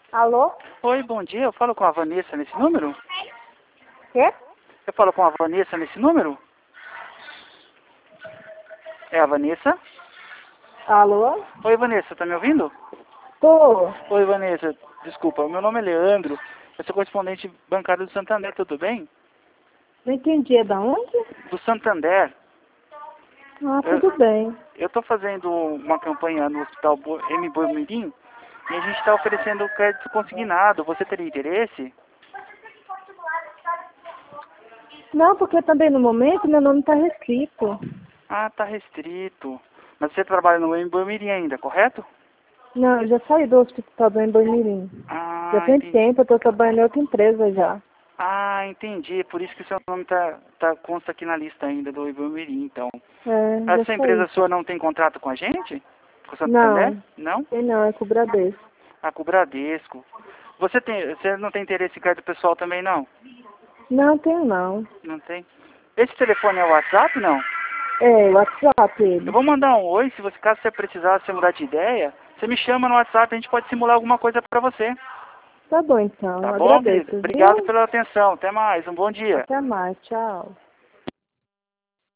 Alô? Oi, bom dia. Eu falo com a Vanessa nesse número? Quê? Eu falo com a Vanessa nesse número? É a Vanessa? Alô? Oi, Vanessa, tá me ouvindo? Tô. Oi, Vanessa. Desculpa, meu nome é Leandro. Eu sou correspondente bancário do Santander, tudo bem? Não entendi. É da onde? Do Santander. Ah, Eu, tudo bem. eu tô fazendo uma campanha no Hospital M. Boimirim e a gente está oferecendo crédito consignado. Você teria interesse? Não, porque também no momento meu nome tá restrito. Ah, tá restrito. Mas você trabalha no M. Boimirim ainda, correto? Não, eu já saí do hospital do Emboimirim. Já Ah, tem entendi. tempo, eu tô trabalhando em outra empresa já. Ah, entendi. Por isso que o seu nome consta aqui na lista ainda do Ibamirim, então. É, já Essa saí. empresa sua não tem contrato com a gente? Com o Santander? Não, Não? tem não, é com o Bradesco. Ah, com o Bradesco. Você não tem interesse em crédito pessoal também, não? Não, tem não. Não tem? Esse telefone é o WhatsApp, não? É, WhatsApp Eu ele. vou mandar um oi, se você, caso você precisar, você mudar de ideia, você me chama no WhatsApp, a gente pode simular alguma coisa pra você. Tá bom então, Tá eu bom, querido? agradeço, Obrigado viu? pela atenção. Até mais. Um bom dia. Até mais, tchau.